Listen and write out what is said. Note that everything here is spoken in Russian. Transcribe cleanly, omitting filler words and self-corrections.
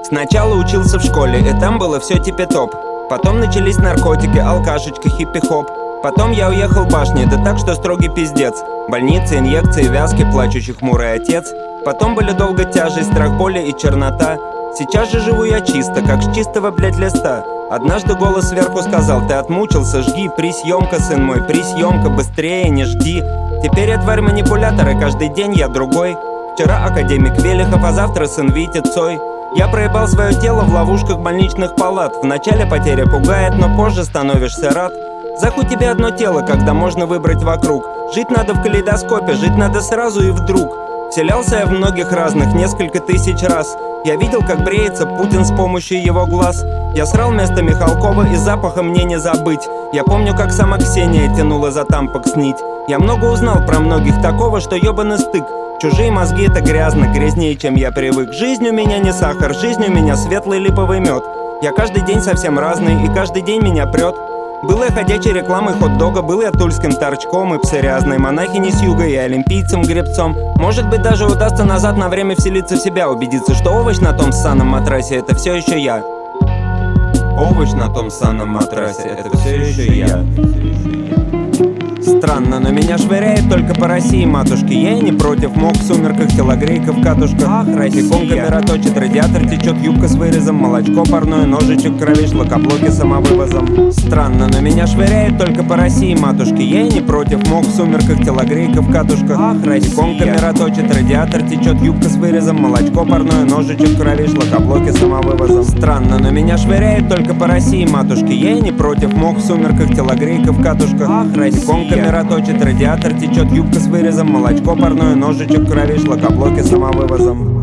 Сначала учился в школе, и там было все типе-топ. Потом начались наркотики, алкашечка, хиппи-хоп. Потом я уехал в башни, да так, что строгий пиздец. Больницы, инъекции, вязки, плачущий хмурый отец. Потом были долго тяжесть, страх боли и чернота. Сейчас же живу я чисто, как с чистого, блять, листа. Однажды голос сверху сказал: ты отмучился, жги, присъемка, сын мой, присъемка, быстрее, не жди. Теперь я тварь манипулятора, каждый день я другой. Вчера академик Велихов, а завтра сын Витя Цой. Я проебал свое тело в ловушках больничных палат. Вначале потеря пугает, но позже становишься рад. Захуй тебе одно тело, когда можно выбрать вокруг. Жить надо в калейдоскопе, жить надо сразу и вдруг. Вселялся я в многих разных, несколько тысяч раз. Я видел, как бреется Путин с помощью его глаз. Я срал вместо Михалкова, и запаха мне не забыть. Я помню, как сама Ксения тянула за тампок снить. Я много узнал про многих такого, что ёбаный стык. Чужие мозги — это грязно, грязнее, чем я привык. Жизнь у меня не сахар, жизнь у меня светлый липовый мед. Я каждый день совсем разный, и каждый день меня прет. Был я ходячей рекламой хот-дога, был я тульским торчком и псориазной монахиней с юга и олимпийцем-гребцом. Может быть, даже удастся назад на время вселиться в себя, убедиться, что овощ на том ссаном матрасе — это все еще я. Овощ на том ссаном матрасе — это все еще я. Странно, но меня швыряет только по России, матушки. Я и не против, мог в сумерках, телогрейка в катушках. Ах, Россия, иконка мироточит, радиатор течет, юбка с вырезом, молочко парное, ножичек кровишь, лакоблоки самовывозом. Странно, но меня швыряет только по России, матушки. Я и не против, мог в сумерках, телогрейка в катушках. Ах, Россия, иконка мироточит, радиатор течет, юбка с вырезом, молочко парное, ножичек кровишь, лакоблоки самовывозом. Странно, но меня швыряет только по России, матушки. Я и не против, мог в сумерках, телогрейка в катушках. Ах, Россия, иконка мироточит, радиатор течет, юбка с вырезом, молочко парное, ножичек кровишь, лакоблоки самовывозом.